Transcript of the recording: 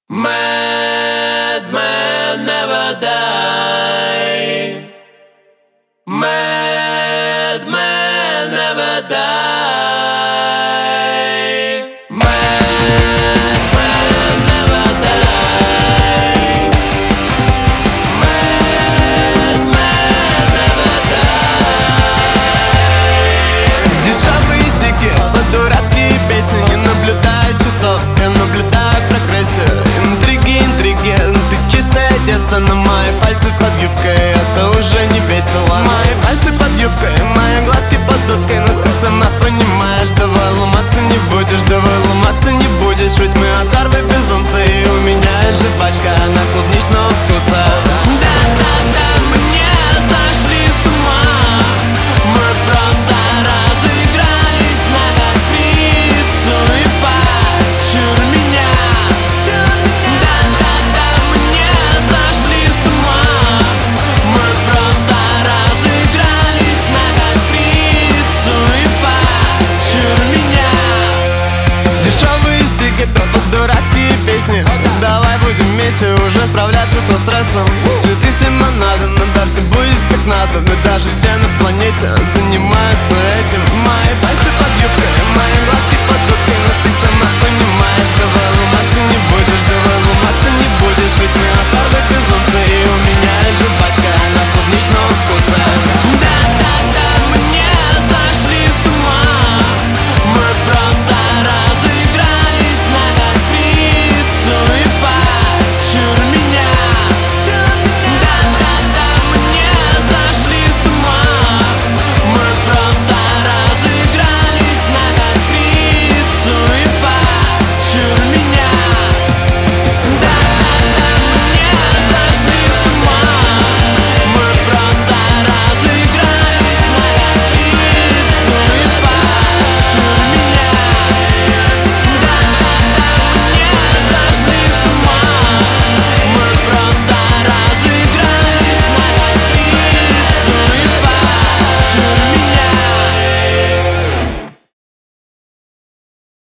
Madman never die. Madman never die. Madman never die. Madman never die. Дешевые сиги под дурацкие песни. Не наблюдаю часов, я наблюдаю прогрессию. Интриги, ты чистое тесто. Но мои пальцы под юбкой, это уже не весело. Мои пальцы под юбкой, мои глазки под дудкой. Но ты сама понимаешь, давай ломаться не будешь. Давай ломаться не будешь, ведь мы оторвы безумцы. И у меня есть жвачка на клубничного вкуса. Да-да-да, мы не сошли с ума. Мы просто разыгрались на фрицу и фа. Чур меня. Да-да-да, мы не сошли с ума. Мы просто разыгрались на фрицу и фа. Чур меня. Дешевые сиги, под дурацкие песни. Давай будем вместе уже справляться со стрессом. Цветы с лимонадом, но да, все будет как надо. Но даже все на планете занимаются этим. Мои пальцы под юбкой, мои глазки под дудкой. Но ты сама